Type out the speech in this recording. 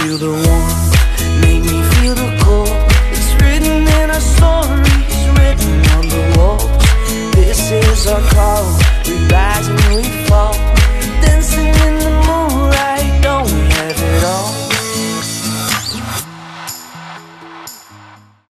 feel the warmth, make me feel the cold. It's written in our stories, written on the walls. This is our call.